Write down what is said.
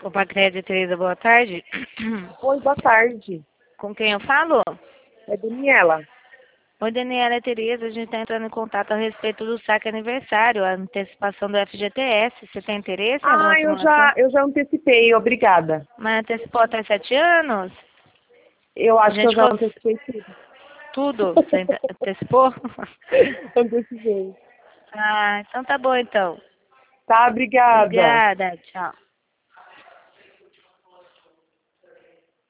Opa, Crédito, Tereza, boa tarde. Oi, boa tarde. Com quem eu falo? É Daniela. Oi, Daniela, é Tereza. A gente está entrando em contato a respeito do saque aniversário, a antecipação do FGTS. Você tem interesse em alguma simulação? Eu já antecipei, obrigada. Mas antecipou até 7 anos? Eu A acho que eu gente já antecipei tudo. tudo? Você antecipou? Antecipei. Ah, então tá bom, então. Tá, obrigada. Obrigada, tchau.